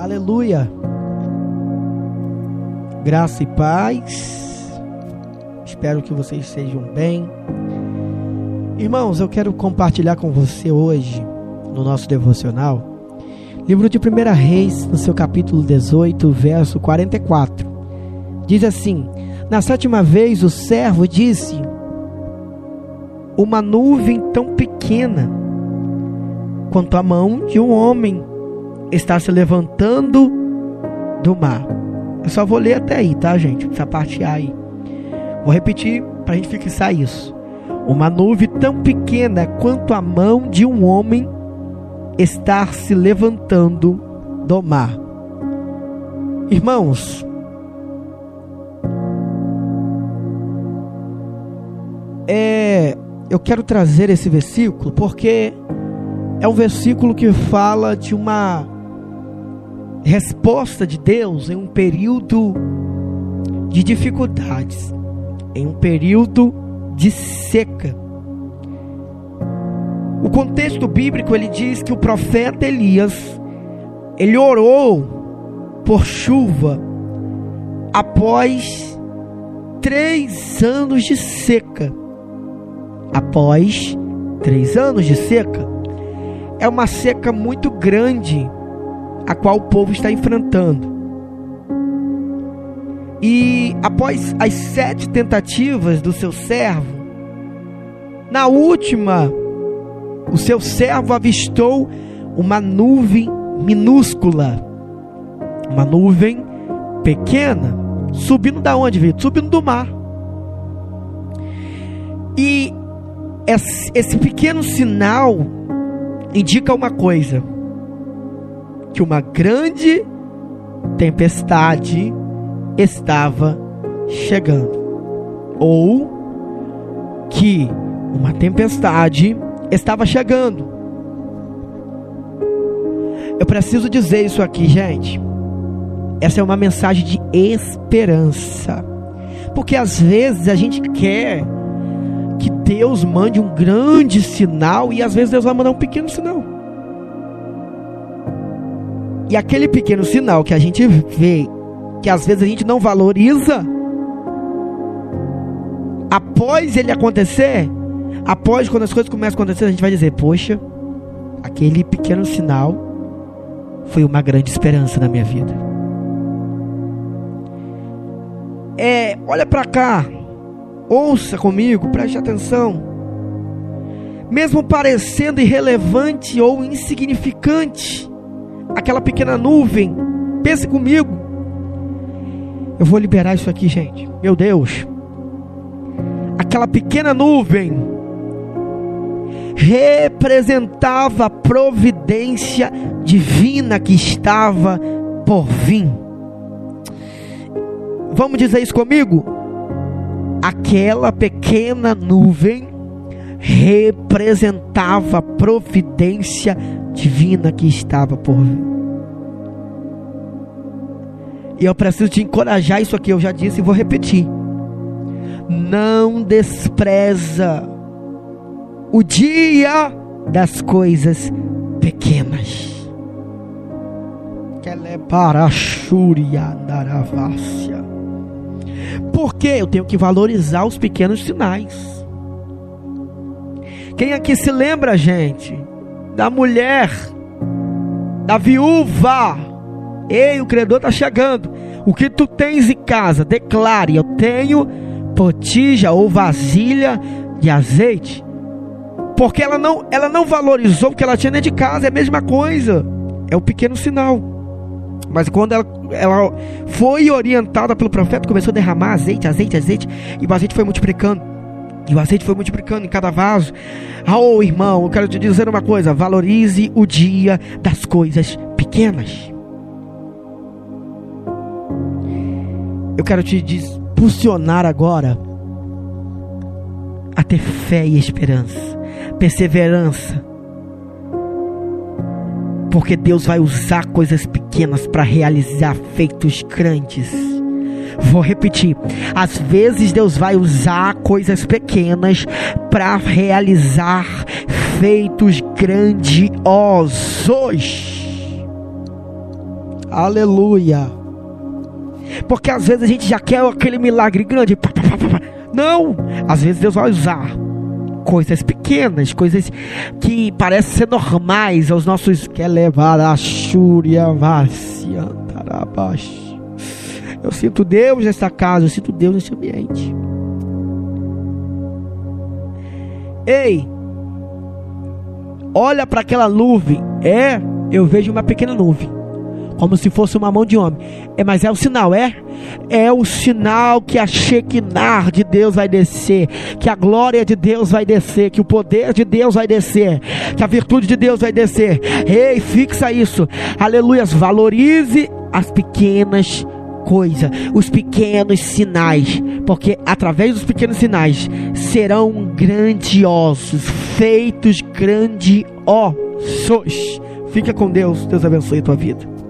Aleluia. Graça e paz. Espero que vocês estejam bem. Irmãos, eu quero compartilhar com você hoje, no nosso devocional, livro de 1 Reis, no seu capítulo 18, verso 44. Diz assim: na 7ª vez o servo disse: uma nuvem tão pequena quanto a mão de um homem está se levantando do mar. Eu só vou ler até aí, tá, gente? Essa parte aí. Vou repetir para a gente fixar isso. Uma nuvem tão pequena quanto a mão de um homem está se levantando do mar. Irmãos, eu quero trazer esse versículo porque é um versículo que fala de uma resposta de Deus em um período de dificuldades, em um período de seca. O contexto bíblico, ele diz que o profeta Elias, ele orou por chuva após 3 anos de seca. Após 3 anos de seca, é uma seca muito grande a qual o povo está enfrentando. E após as 7 tentativas do seu servo, na última, o seu servo avistou uma nuvem minúscula, uma nuvem pequena, subindo da onde, Vitor? Subindo do mar. E esse pequeno sinal indica uma coisa: que uma grande tempestade estava chegando, ou que uma tempestade estava chegando. Eu preciso dizer isso aqui, gente. Essa é uma mensagem de esperança, porque às vezes a gente quer que Deus mande um grande sinal, e às vezes Deus vai mandar um pequeno sinal. E aquele pequeno sinal que a gente vê, que às vezes a gente não valoriza, após ele acontecer, após quando as coisas começam a acontecer, a gente vai dizer: poxa, aquele pequeno sinal foi uma grande esperança na minha vida. Olha para cá, ouça comigo, preste atenção. Mesmo parecendo irrelevante ou insignificante, aquela pequena nuvem, pense comigo. Eu vou liberar isso aqui, gente. Meu Deus. Aquela pequena nuvem representava a providência divina que estava por vir. Vamos dizer isso comigo? Aquela pequena nuvem representava a providência divina que estava por vir. E eu preciso te encorajar. Isso aqui eu já disse e vou repetir: não despreza o dia das coisas pequenas. Porque eu tenho que valorizar os pequenos sinais. Quem aqui se lembra, gente, da mulher, da viúva? Ei, o credor está chegando. O que tu tens em casa? Declare: eu tenho botija ou vasilha de azeite. Porque ela não valorizou o que ela tinha dentro de casa. É a mesma coisa. É um pequeno sinal. Mas quando ela foi orientada pelo profeta, começou a derramar azeite. E o azeite foi multiplicando. em cada vaso. Oh, irmão, eu quero te dizer uma coisa: valorize o dia das coisas pequenas. Eu quero te impulsionar agora a ter fé e esperança, perseverança, porque Deus vai usar coisas pequenas para realizar feitos grandes. Vou repetir: às vezes Deus vai usar coisas pequenas para realizar feitos grandiosos. Aleluia. Porque às vezes a gente já quer aquele milagre grande. Não, às vezes Deus vai usar coisas pequenas, coisas que parecem ser normais aos nossos. Quer levar a Xúria, Vaciantarabash. Eu sinto Deus nessa casa, eu sinto Deus nesse ambiente. Ei, olha para aquela nuvem. Eu vejo uma pequena nuvem, como se fosse uma mão de homem. Mas é o sinal, é o sinal que a Shekinah de Deus vai descer, que a glória de Deus vai descer, que o poder de Deus vai descer, que a virtude de Deus vai descer. Ei, fixa isso. Aleluia. Valorize as pequenas coisas, os pequenos sinais, porque através dos pequenos sinais serão grandiosos, feitos grandiosos. Fica com Deus. Deus abençoe a tua vida.